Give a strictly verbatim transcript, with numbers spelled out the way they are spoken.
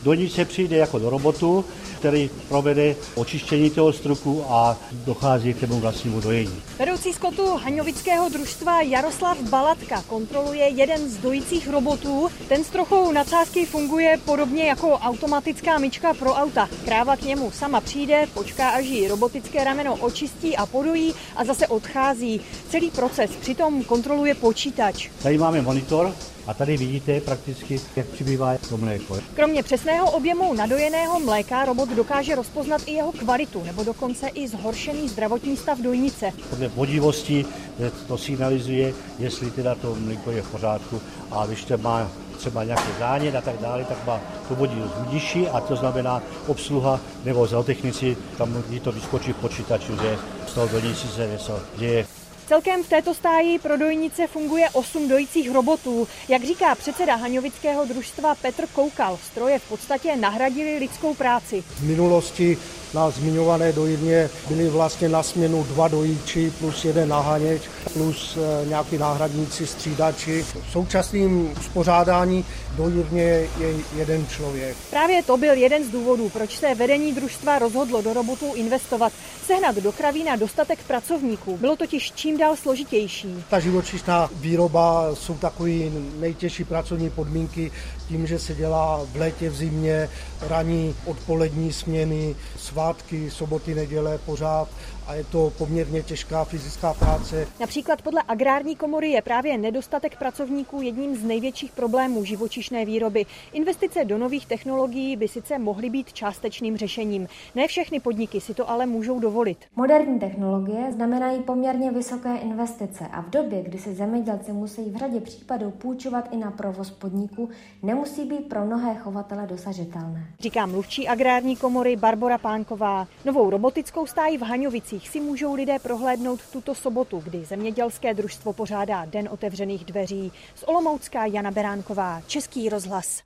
Dojnice přijde jako do robotu, který provede očištění toho struku a dochází k tomu vlastnímu dojení. Vedoucí skotu haňovického družstva Jaroslav Balatka kontroluje jeden z dojících robotů. Ten s trochou nadsázky funguje podobně jako automatická myčka pro auta. Kráva k němu sama přijde, počká, až jí robotické rameno očistí a podojí a zase odchází. Celý proces přitom kontroluje počítač. Tady máme monitor a tady vidíte prakticky, jak přibývá to mléko. Kromě přesného objemu nadojeného mléka robot dokáže rozpoznat i jeho kvalitu nebo dokonce i zhoršený zdravotní stav dojnice. Podle vodivosti to signalizuje, jestli teda to mléko je v pořádku, a když to má třeba nějaký zánět a tak dále, tak má to vodí nižší, a to znamená obsluha nebo zootechnici, tam to vyskočí v počítaču, že z toho dojnici se něco děje. Celkem v této stáji pro dojnice funguje osm dojících robotů. Jak říká předseda haňovického družstva Petr Koukal, stroje v podstatě nahradily lidskou práci. V minulosti na zmiňované dojně byly vlastně na směnu dva dojíči plus jeden naháněč plus nějaký náhradníci, střídači. V současném uspořádání dojivně je jeden člověk. Právě to byl jeden z důvodů, proč se vedení družstva rozhodlo do robotů investovat. Sehnat do kravína dostatek pracovníků bylo totiž čím dál složitější. Ta živočišná výroba jsou takové nejtěžší pracovní podmínky tím, že se dělá v létě, v zimě, ranní, odpolední směny, svátky, soboty, neděle pořád, a je to poměrně těžká fyzická práce. Například podle Agrární komory je právě nedostatek pracovníků jedním z největších problémů živočišné výroby. Investice do nových technologií by sice mohly být částečným řešením. Ne všechny podniky si to ale můžou dovolit. Moderní technologie znamenají poměrně vysoké investice a v době, kdy se zemědělci musí v řadě případů půjčovat i na provoz podniků, nemusí být pro mnohé chovatele dosažitelné. Říká mluvčí Agrární komory Barbora Pánková. Novou robotickou stáj v Haňovicích si můžou lidé prohlédnout tuto sobotu, kdy zemědělské družstvo pořádá Den otevřených dveří. Z Olomoucka Jana Beránková, Český rozhlas.